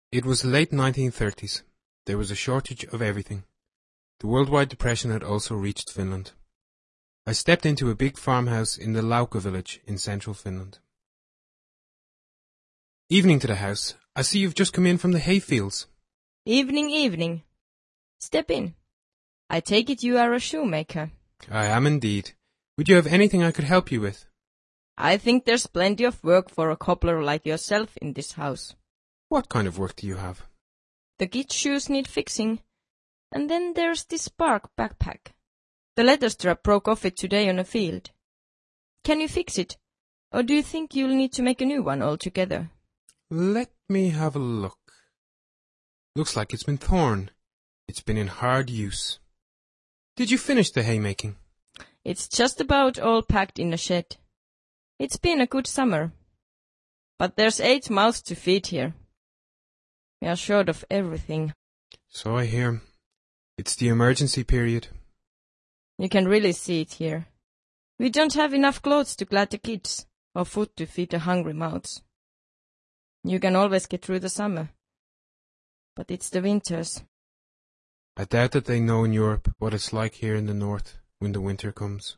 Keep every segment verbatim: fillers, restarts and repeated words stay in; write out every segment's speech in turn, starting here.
It was the late nineteen thirties. There was a shortage of everything. The worldwide depression had also reached Finland. I stepped into a big farmhouse in the Lauka village in central Finland. Evening to the house. I see you've just come in from the hayfields. Evening, evening. Step in. I take it you are a shoemaker. I am indeed. Would you have anything I could help you with? I think there's plenty of work for a cobbler like yourself in this house. What kind of work do you have? The kids' shoes need fixing. And then there's this bark backpack. The leather strap broke off it today on a field. Can you fix it? Or do you think you'll need to make a new one altogether? Let me have a look. Looks like it's been torn. It's been in hard use. Did you finish the haymaking? It's just about all packed in a shed. It's been a good summer. But there's eight mouths to feed here. We are short of everything. So I hear. It's the emergency period. You can really see it here. We don't have enough clothes to clad the kids, or food to feed the hungry mouths. You can always get through the summer. But it's the winters. I doubt that they know in Europe what it's like here in the north when the winter comes.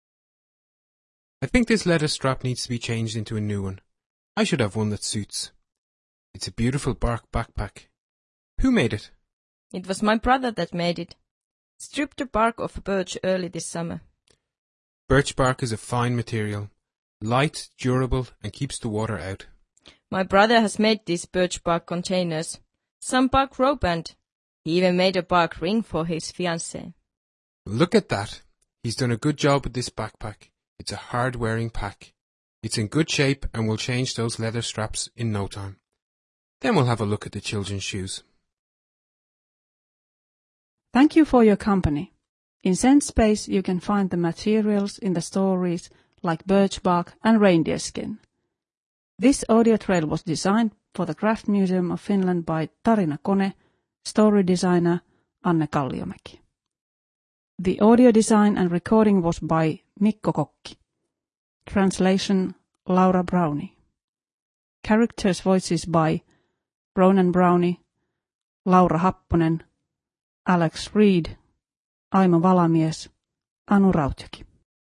I think this leather strap needs to be changed into a new one. I should have one that suits. It's a beautiful bark backpack. Who made it? It was my brother that made it. Stripped the bark off a birch early this summer. Birch bark is a fine material. Light, durable, and keeps the water out. My brother has made these birch bark containers. Some bark rope and he even made a bark ring for his fiancée. Look at that. He's done a good job with this backpack. It's a hard-wearing pack. It's in good shape and we'll change those leather straps in no time. Then we'll have a look at the children's shoes. Thank you for your company. In SenseSpace you can find the materials in the stories like birch bark and reindeer skin. This audio trail was designed for the Craft Museum of Finland by Tarina Kone, story designer Anne Kalliomäki. The audio design and recording was by Mikko Kokki. Translation Laura Brownie. Characters' voices by Ronan Brownie, Laura Happonen, Alex Reed, Aimo Valamies, Anu Rautjaki.